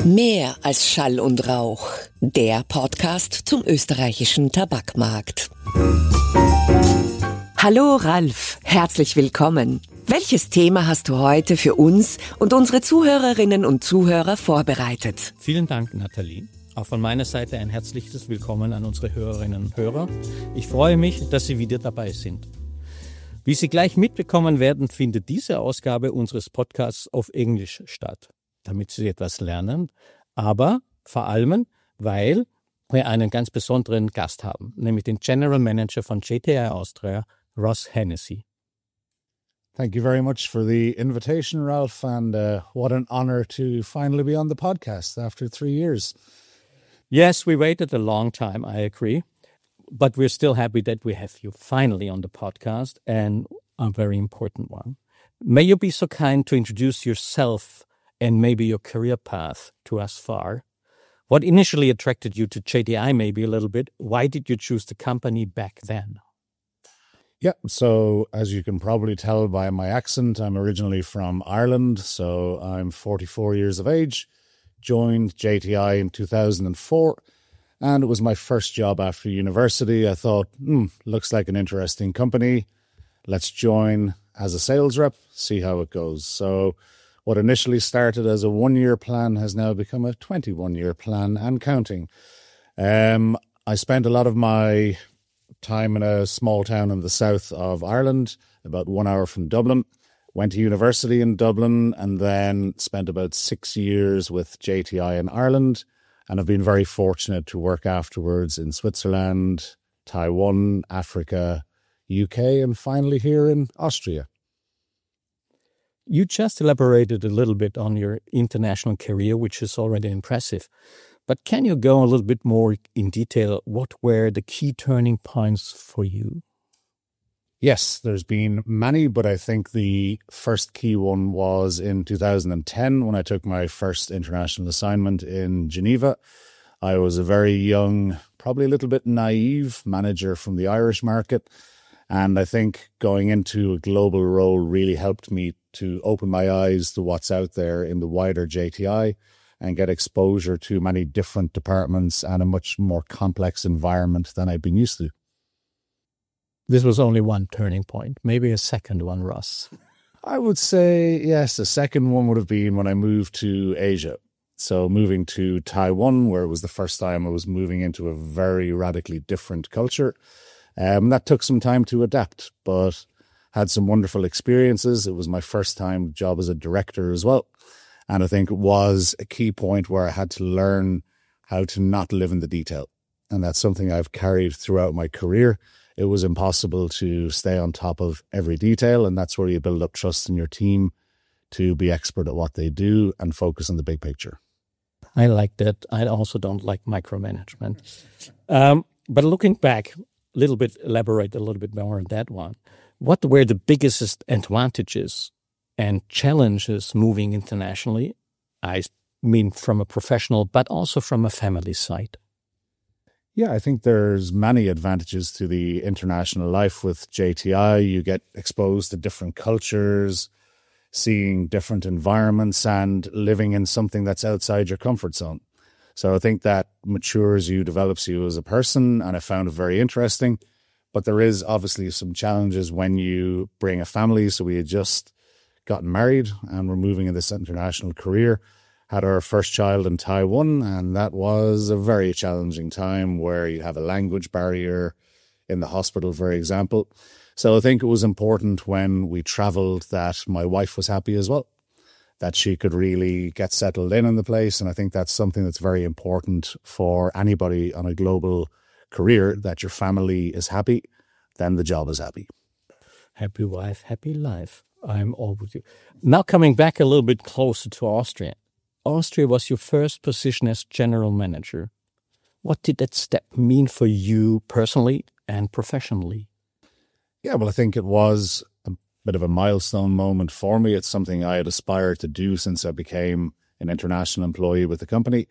Mehr als Schall und Rauch. Der Podcast zum österreichischen Tabakmarkt. Hallo Ralf, herzlich willkommen. Welches Thema hast du heute für uns und unsere Zuhörerinnen und Zuhörer vorbereitet? Vielen Dank, Nathalie. Auch von meiner Seite ein herzliches Willkommen an unsere Hörerinnen und Hörer. Ich freue mich, dass Sie wieder dabei sind. Wie Sie gleich mitbekommen werden, findet diese Ausgabe unseres Podcasts auf Englisch statt, damit Sie etwas lernen, aber vor allem, weil wir einen ganz besonderen Gast haben, nämlich den General Manager von JTI Austria, Ross Hennessy. Thank you very much for the invitation, Ralph, and what an honor to finally be on the podcast after 3 years. Yes, we waited a long time, I agree, but we're still happy that we have you finally on the podcast, and a very important one. May you be so kind to introduce yourself and maybe your career path to us far. What initially attracted you to JTI maybe a little bit? Why did you choose the company back then? Yeah, so as you can probably tell by my accent, I'm originally from Ireland, so I'm 44 years of age, joined JTI in 2004, and it was my first job after university. I thought, looks like an interesting company. Let's join as a sales rep, see how it goes. So what initially started as a 1-year plan has now become a 21-year plan and counting. I spent a lot of my time in a small town in the south of Ireland, about 1 hour from Dublin. Went to university in Dublin and then spent about 6 years with JTI in Ireland. And I've been very fortunate to work afterwards in Switzerland, Taiwan, Africa, UK, and finally here in Austria. You just elaborated a little bit on your international career, which is already impressive. But can you go a little bit more in detail? What were the key turning points for you? Yes, there's been many, but I think the first key one was in 2010 when I took my first international assignment in Geneva. I was a very young, probably a little bit naive manager from the Irish market. And I think going into a global role really helped me to open my eyes to what's out there in the wider JTI and get exposure to many different departments and a much more complex environment than I've been used to. This was only one turning point, maybe a second one, Ross. I would say, yes, the second one would have been when I moved to Asia. So moving to Taiwan, where it was the first time I was moving into a very radically different culture. That took some time to adapt, but had some wonderful experiences. It was my first time job as a director as well. And I think it was a key point where I had to learn how to not live in the detail. And that's something I've carried throughout my career. It was impossible to stay on top of every detail. And that's where you build up trust in your team to be expert at what they do and focus on the big picture. I like that. I also don't like micromanagement. But looking back, elaborate a little bit more on that one. What were the biggest advantages and challenges moving internationally? I mean, from a professional, but also from a family side. Yeah, I think there's many advantages to the international life with JTI. You get exposed to different cultures, seeing different environments, and living in something that's outside your comfort zone. So I think that matures you, develops you as a person, and I found it very interesting. But there is obviously some challenges when you bring a family. So we had just gotten married and we're moving in this international career. Had our first child in Taiwan, and that was a very challenging time where you have a language barrier in the hospital, for example. So I think it was important when we traveled that my wife was happy as well, that she could really get settled in the place. And I think that's something that's very important for anybody on a global career, that your family is happy, then the job is happy. Happy wife, happy life. I'm all with you. Now coming back a little bit closer to Austria. Austria was your first position as general manager. What did that step mean for you personally and professionally? Yeah, well, I think it was a bit of a milestone moment for me. It's something I had aspired to do since I became an international employee with the company.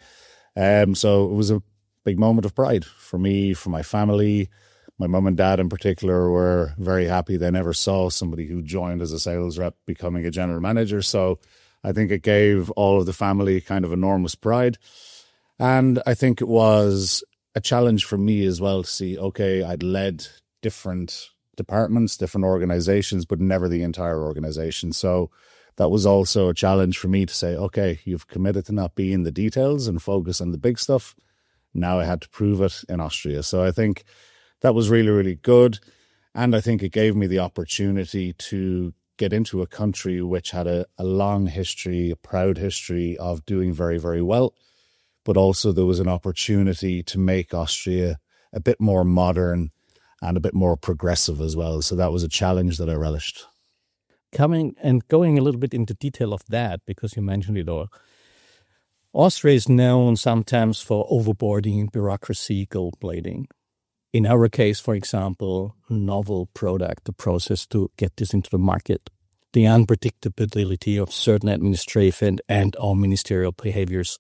So it was a big moment of pride for me, for my family. My mum and dad in particular were very happy. They never saw somebody who joined as a sales rep becoming a general manager. So I think it gave all of the family kind of enormous pride. And I think it was a challenge for me as well to see, okay, I'd led different departments, different organizations, but never the entire organization. So that was also a challenge for me to say, okay, you've committed to not be in the details and focus on the big stuff. Now I had to prove it in Austria. So I think that was really, really good. And I think it gave me the opportunity to get into a country which had a long history, a proud history of doing very, very well. But also there was an opportunity to make Austria a bit more modern and a bit more progressive as well. So that was a challenge that I relished. Going a little bit into detail of that, because you mentioned it all, Austria is known sometimes for overboarding, bureaucracy, gold plating. In our case, for example, novel product, the process to get this into the market, the unpredictability of certain administrative and or ministerial behaviors.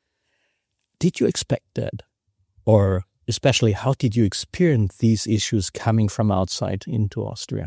Did you expect that? Or especially, how did you experience these issues coming from outside into Austria?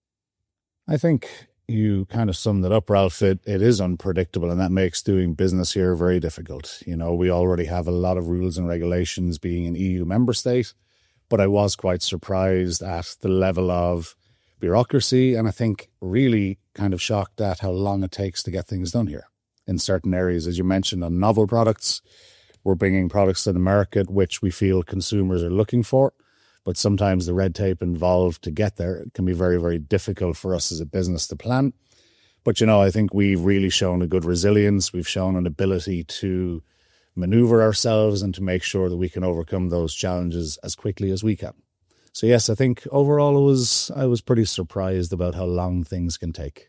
I think you kind of summed it up, Ralph. It is unpredictable, and that makes doing business here very difficult. You know, we already have a lot of rules and regulations being an EU member state, but I was quite surprised at the level of bureaucracy, and I think really kind of shocked at how long it takes to get things done here. In certain areas, as you mentioned, on novel products, we're bringing products to the market which we feel consumers are looking for, but sometimes the red tape involved to get there can be very, very difficult for us as a business to plan. But, you know, I think we've really shown a good resilience. We've shown an ability to maneuver ourselves and to make sure that we can overcome those challenges as quickly as we can. So, yes, I think overall I was pretty surprised about how long things can take.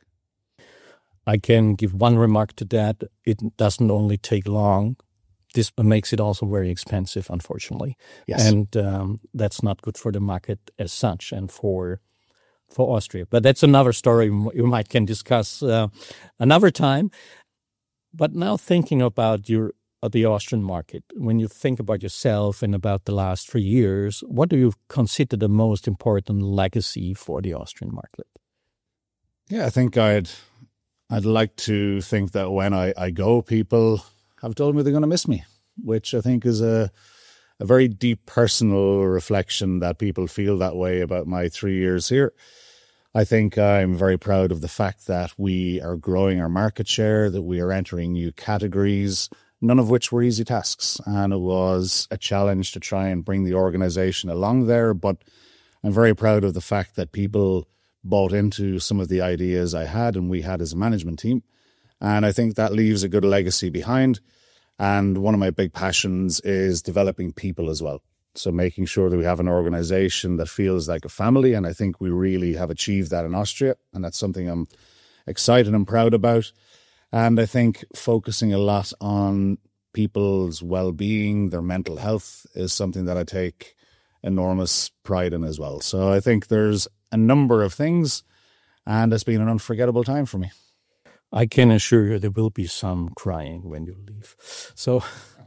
I can give one remark to that. It doesn't only take long. This makes it also very expensive, unfortunately. Yes. And that's not good for the market as such and for Austria. But that's another story you can discuss another time. But now thinking about the Austrian market, when you think about yourself and about the last 3 years, what do you consider the most important legacy for the Austrian market? Yeah, I think I'd like to think that when I go, people have told me they're going to miss me, which I think is a very deep personal reflection that people feel that way about my 3 years here. I think I'm very proud of the fact that we are growing our market share, that we are entering new categories, none of which were easy tasks. And it was a challenge to try and bring the organization along there. But I'm very proud of the fact that people bought into some of the ideas I had and we had as a management team. And I think that leaves a good legacy behind. And one of my big passions is developing people as well. So making sure that we have an organization that feels like a family. And I think we really have achieved that in Austria. And that's something I'm excited and proud about. And I think focusing a lot on people's well-being, their mental health is something that I take enormous pride in as well. So I think there's a number of things, and it's been an unforgettable time for me. I can assure you there will be some crying when you leave. So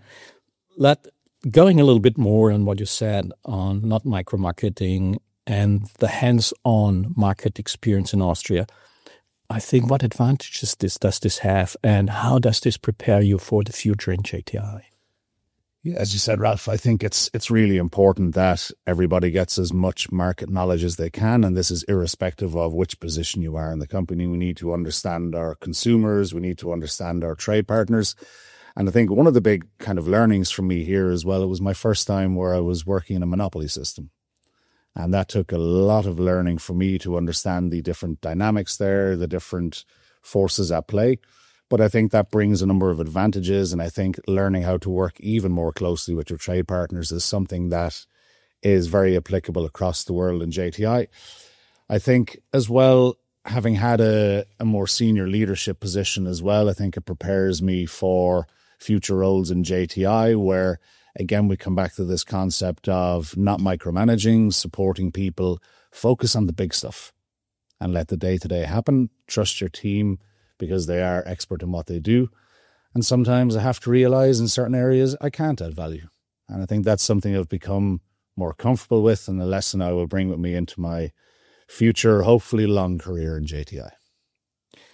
going a little bit more on what you said on not micro-marketing and the hands-on market experience in Austria, I think what advantages does this have, and how does this prepare you for the future in JTI? Yeah, as you said, Ralph, I think it's really important that everybody gets as much market knowledge as they can, and this is irrespective of which position you are in the company. We need to understand our consumers, we need to understand our trade partners. And I think one of the big kind of learnings for me here as well, it was my first time where I was working in a monopoly system. And that took a lot of learning for me to understand the different dynamics there, the different forces at play. But I think that brings a number of advantages. And I think learning how to work even more closely with your trade partners is something that is very applicable across the world in JTI. I think as well, having had a more senior leadership position as well, I think it prepares me for future roles in JTI where, again, we come back to this concept of not micromanaging, supporting people, focus on the big stuff and let the day-to-day happen. Trust your team because they are expert in what they do. And sometimes I have to realize in certain areas I can't add value. And I think that's something I've become more comfortable with and a lesson I will bring with me into my future, hopefully long career in JTI.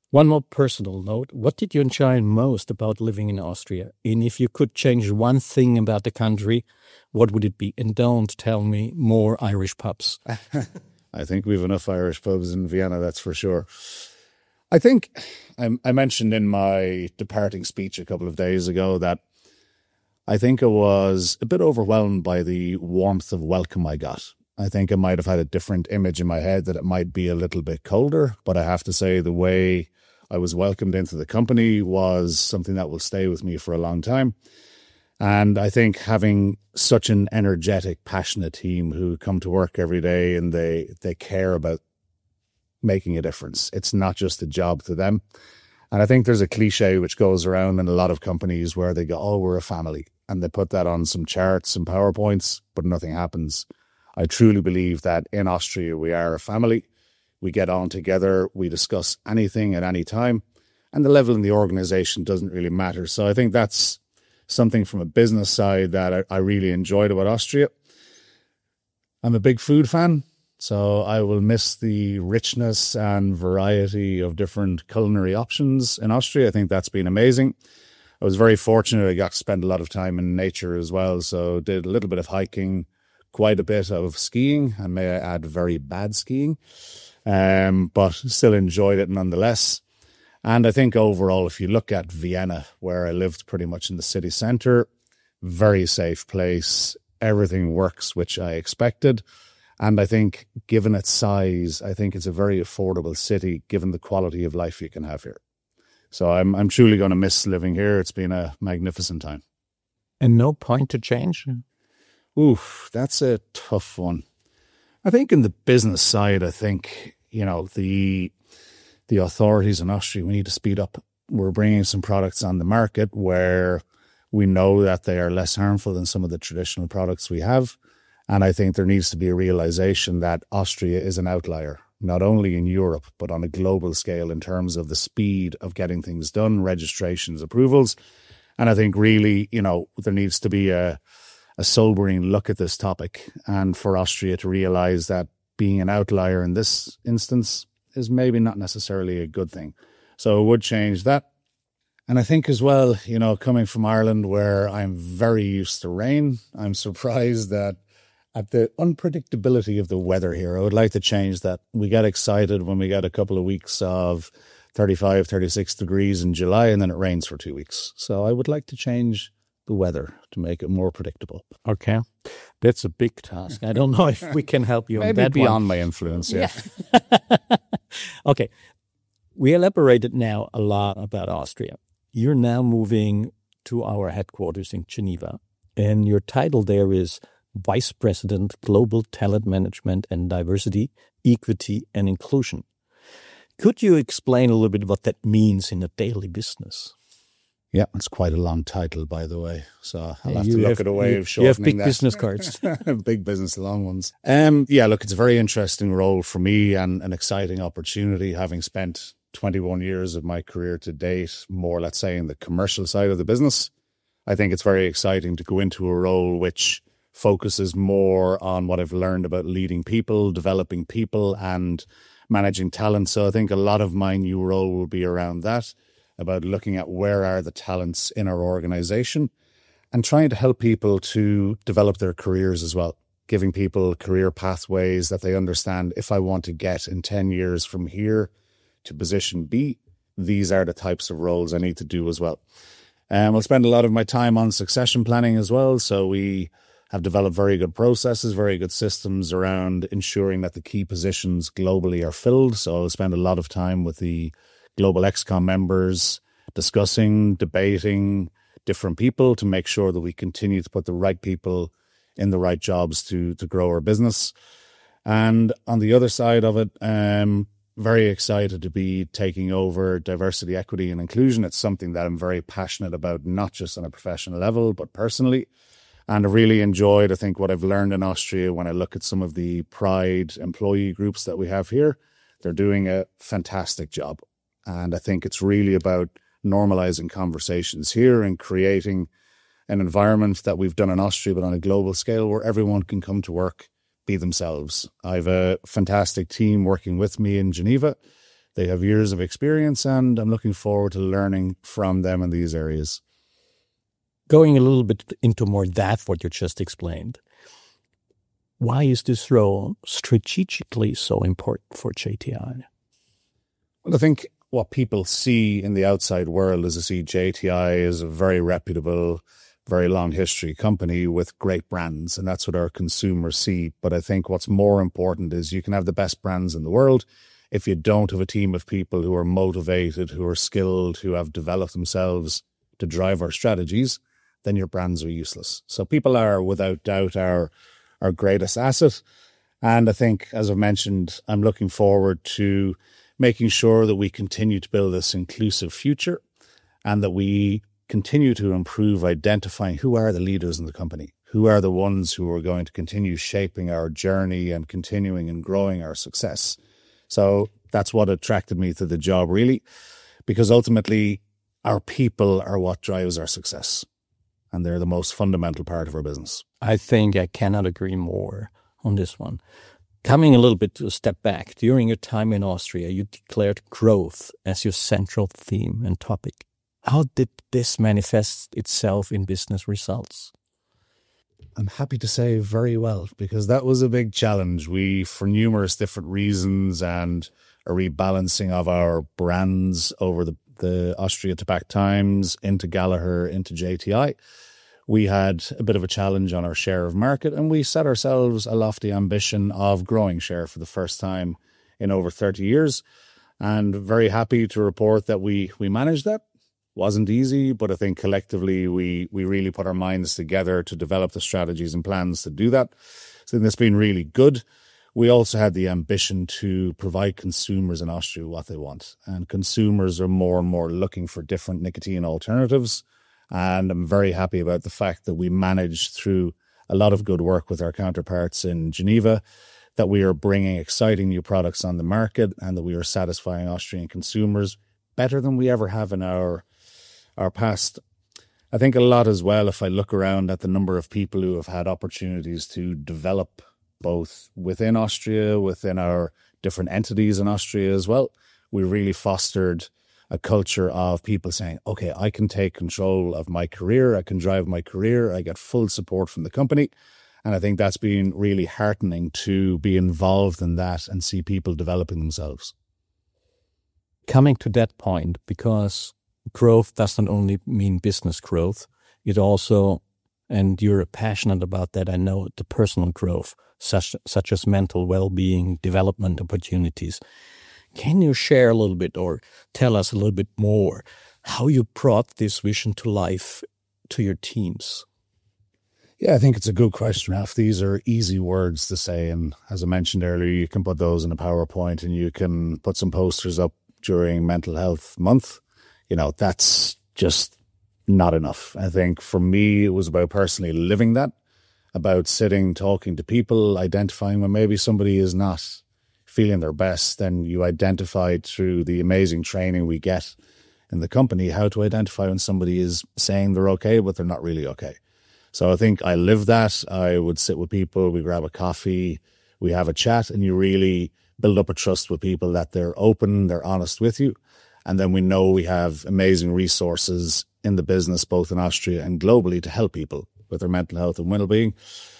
One more personal note. What did you enjoy most about living in Austria? And if you could change one thing about the country, what would it be? And don't tell me more Irish pubs. I think we have enough Irish pubs in Vienna, that's for sure. I think I mentioned in my departing speech a couple of days ago that I think I was a bit overwhelmed by the warmth of welcome I got. I think I might have had a different image in my head that it might be a little bit colder, but I have to say the way I was welcomed into the company was something that will stay with me for a long time. And I think having such an energetic, passionate team who come to work every day and they care about making a difference. It's not just a job to them. And I think there's a cliche which goes around in a lot of companies where they go, oh, we're a family. And they put that on some charts and PowerPoints, but nothing happens. I truly believe that in Austria, we are a family. We get on together. We discuss anything at any time. And the level in the organization doesn't really matter. So I think that's something from a business side that I really enjoyed about Austria. I'm a big food fan, so I will miss the richness and variety of different culinary options in Austria. I think that's been amazing. I was very fortunate. I got to spend a lot of time in nature as well, so did a little bit of hiking, quite a bit of skiing, and may I add, very bad skiing, but still enjoyed it nonetheless. And I think overall, if you look at Vienna, where I lived pretty much in the city centre, very safe place. Everything works, which I expected. And I think given its size, I think it's a very affordable city, given the quality of life you can have here. So I'm truly going to miss living here. It's been a magnificent time. And no point to change? Oof, that's a tough one. I think in the business side, I think, the authorities in Austria, we need to speed up. We're bringing some products on the market where we know that they are less harmful than some of the traditional products we have. And I think there needs to be a realization that Austria is an outlier, not only in Europe, but on a global scale in terms of the speed of getting things done, registrations, approvals. And I think really, there needs to be a sobering look at this topic, and for Austria to realize that being an outlier in this instance is maybe not necessarily a good thing. So it would change that. And I think as well, coming from Ireland, where I'm very used to rain, I'm surprised that at the unpredictability of the weather here. I would like to change that. We get excited when we get a couple of weeks of 35, 36 degrees in July, and then it rains for 2 weeks. So I would like to change the weather to make it more predictable. Okay. That's a big task. I don't know if we can help you on that one. Maybe beyond my influence, yeah. Okay. We elaborated now a lot about Austria. You're now moving to our headquarters in Geneva, and your title there is Vice President, Global Talent Management and Diversity, Equity and Inclusion. Could you explain a little bit what that means in a daily business? Yeah, it's quite a long title, by the way. So I'll have to look at a way of shortening that. You have big business cards. Big business, long ones. It's a very interesting role for me and an exciting opportunity, having spent 21 years of my career to date, more, let's say, in the commercial side of the business. I think it's very exciting to go into a role which focuses more on what I've learned about leading people, developing people, and managing talent. So I think a lot of my new role will be around that, about looking at where are the talents in our organization and trying to help people to develop their careers as well, giving people career pathways that they understand. If I want to get in 10 years from here to position B, these are the types of roles I need to do as well. I'll spend a lot of my time on succession planning as well. So we have developed very good processes, very good systems around ensuring that the key positions globally are filled. So I'll spend a lot of time with the Global ExCom members, discussing, debating different people to make sure that we continue to put the right people in the right jobs to grow our business. And on the other side of it, very excited to be taking over diversity, equity, and inclusion. It's something that I'm very passionate about, not just on a professional level, but personally. And I really enjoyed, I think, what I've learned in Austria when I look at some of the Pride employee groups that we have here. They're doing a fantastic job. And I think it's really about normalizing conversations here and creating an environment that we've done in Austria, but on a global scale, where everyone can come to work, be themselves. I have a fantastic team working with me in Geneva. They have years of experience, and I'm looking forward to learning from them in these areas. Going a little bit into more that what you just explained, why is this role strategically so important for JTI? Well, I think what people see in the outside world is they see JTI as a very reputable, very long history company with great brands, and that's what our consumers see. But I think what's more important is you can have the best brands in the world. If you don't have a team of people who are motivated, who are skilled, who have developed themselves to drive our strategies, then your brands are useless. So people are, without doubt, our greatest asset. And I think, as I've mentioned, I'm looking forward to making sure that we continue to build this inclusive future and that we continue to improve identifying who are the leaders in the company, who are the ones who are going to continue shaping our journey and continuing and growing our success. So that's what attracted me to the job, really, because ultimately our people are what drives our success. And they're the most fundamental part of our business. I think I cannot agree more on this one. Coming a little bit to a step back, during your time in Austria, you declared growth as your central theme and topic. How did this manifest itself in business results? I'm happy to say very well, because that was a big challenge. We, for numerous different reasons and a rebalancing of our brands over the Austria Tobacco Times into Gallagher, into JTI, we had a bit of a challenge on our share of market, and we set ourselves a lofty ambition of growing share for the first time in over 30 years. And very happy to report that we managed that. Wasn't easy, but I think collectively we really put our minds together to develop the strategies and plans to do that. So it's been really good. We also had the ambition to provide consumers in Austria what they want. And consumers are more and more looking for different nicotine alternatives. And I'm very happy about the fact that we managed, through a lot of good work with our counterparts in Geneva, that we are bringing exciting new products on the market and that we are satisfying Austrian consumers better than we ever have in our past. I think a lot as well, if I look around at the number of people who have had opportunities to develop both within Austria, within our different entities in Austria as well, we really fostered a culture of people saying, okay, I can take control of my career, I can drive my career, I get full support from the company. And I think that's been really heartening to be involved in that and see people developing themselves. Coming to that point, because growth doesn't only mean business growth, it also, and you're passionate about that, I know, the personal growth, such as mental well-being, development opportunities. Can you share a little bit or tell us a little bit more how you brought this vision to life to your teams? Yeah, I think it's a good question, Ralph. These are easy words to say. And as I mentioned earlier, you can put those in a PowerPoint and you can put some posters up during Mental Health Month. You know, that's just not enough. I think for me, it was about personally living that, about sitting, talking to people, identifying when maybe somebody is not feeling their best. Then you identify through the amazing training we get in the company how to identify when somebody is saying they're okay, but they're not really okay. So I think I live that. I would sit with people, we grab a coffee, we have a chat, and you really build up a trust with people that they're open, they're honest with you. And then we know we have amazing resources in the business, both in Austria and globally, to help people with their mental health and well-being.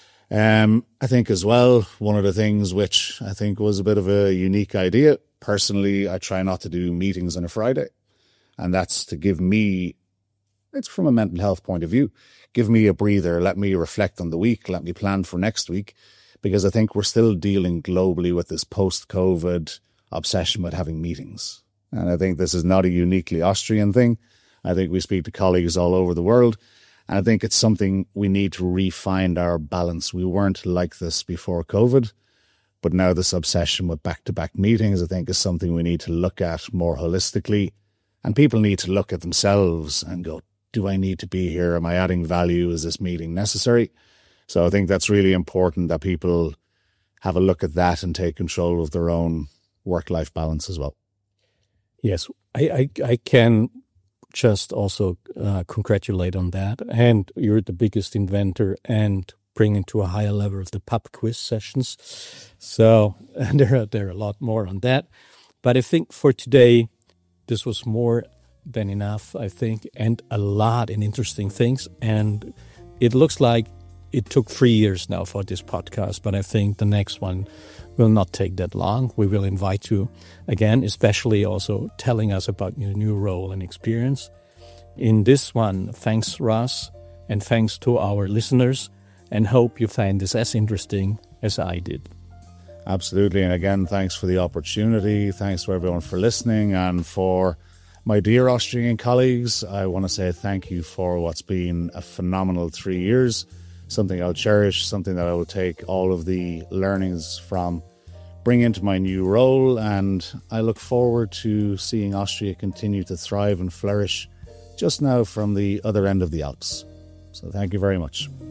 I think as well, one of the things which I think was a bit of a unique idea, personally, I try not to do meetings on a Friday. And that's to give me, it's from a mental health point of view, give me a breather, let me reflect on the week, let me plan for next week, because I think we're still dealing globally with this post-COVID obsession with having meetings. And I think this is not a uniquely Austrian thing. I think we speak to colleagues all over the world. And I think it's something we need to refine our balance. We weren't like this before COVID, but now this obsession with back-to-back meetings, I think, is something we need to look at more holistically. And people need to look at themselves and go, do I need to be here? Am I adding value? Is this meeting necessary? So I think that's really important that people have a look at that and take control of their own work-life balance as well. Yes, I can just also congratulate on that. And you're the biggest inventor and bringing to a higher level of the pub quiz sessions. So and there are a lot more on that. But I think for today, this was more than enough, I think, and a lot in interesting things. And it looks like it took 3 years now for this podcast, but I think the next one will not take that long. We will invite you again, especially also telling us about your new role and experience. In this one, thanks, Ross, and thanks to our listeners, and hope you find this as interesting as I did. Absolutely. And again, thanks for the opportunity. Thanks to everyone for listening. And for my dear Austrian colleagues, I want to say thank you for what's been a phenomenal 3 years, something I'll cherish, something that I will take all of the learnings from, bring into my new role. And I look forward to seeing Austria continue to thrive and flourish just now from the other end of the Alps. So thank you very much.